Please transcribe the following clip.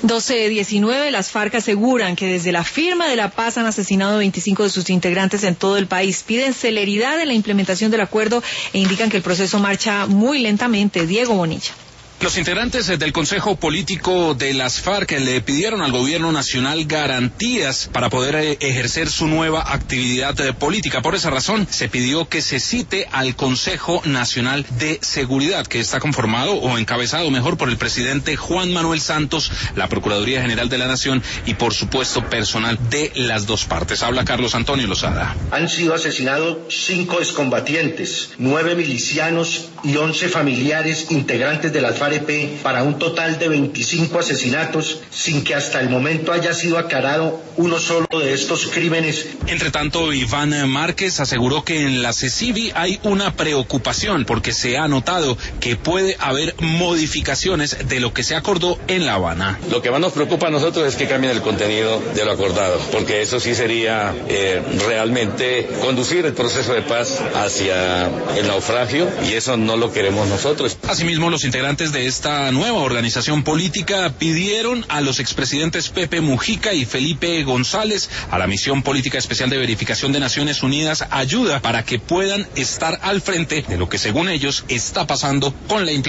12:19, las FARC aseguran que desde la firma de la paz han asesinado a 25 de sus integrantes en todo el país. Piden celeridad en la implementación del acuerdo e indican que el proceso marcha muy lentamente. Diego Bonilla. Los integrantes del Consejo Político de las FARC le pidieron al gobierno nacional garantías para poder ejercer su nueva actividad política. Por esa razón, se pidió que se cite al Consejo Nacional de Seguridad, que está conformado o encabezado mejor por el presidente Juan Manuel Santos, la Procuraduría General de la Nación y, por supuesto, personal de las dos partes. Habla Carlos Antonio Lozada. Han sido asesinados 5 excombatientes, 9 milicianos y 11 familiares integrantes de las FARC para un total de 25 asesinatos, sin que hasta el momento haya sido aclarado uno solo de estos crímenes. Entre tanto, Iván Márquez aseguró que en la CECIVI hay una preocupación porque se ha notado que puede haber modificaciones de lo que se acordó en La Habana. Lo que más nos preocupa a nosotros es que cambien el contenido de lo acordado, porque eso sí sería realmente conducir el proceso de paz hacia el naufragio, y eso no lo queremos nosotros. Asimismo, los integrantes de esta nueva organización política pidieron a los expresidentes Pepe Mujica y Felipe González, a la Misión Política Especial de Verificación de Naciones Unidas, ayuda para que puedan estar al frente de lo que, según ellos, está pasando con la implementación